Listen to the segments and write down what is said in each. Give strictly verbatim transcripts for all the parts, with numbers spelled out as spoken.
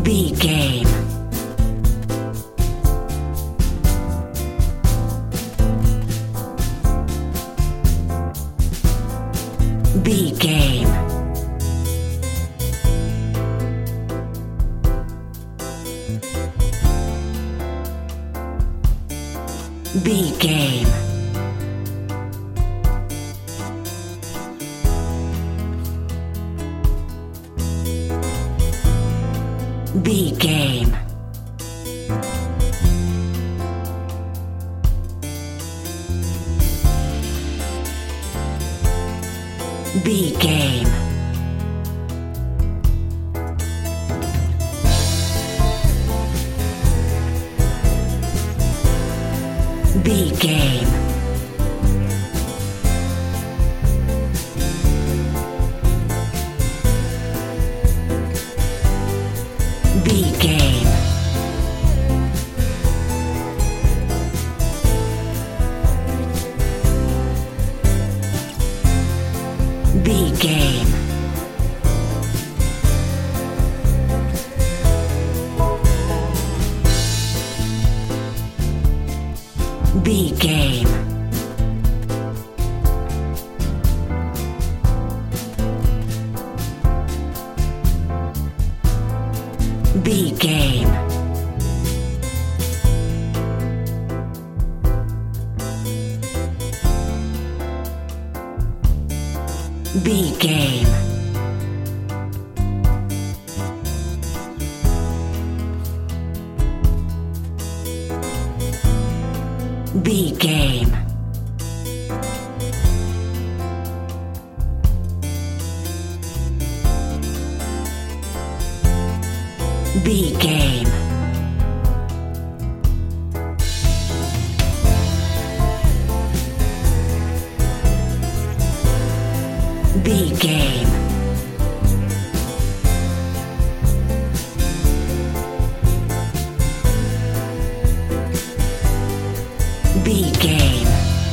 B game. B game. B game. B game. B game. B game. B game. B game. B game. B game. B game. B game. B game. B game. B game.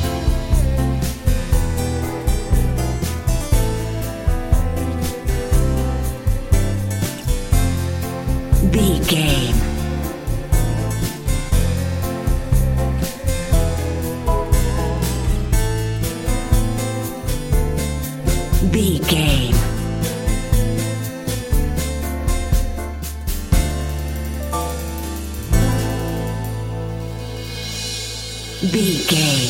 B game. B game. B game.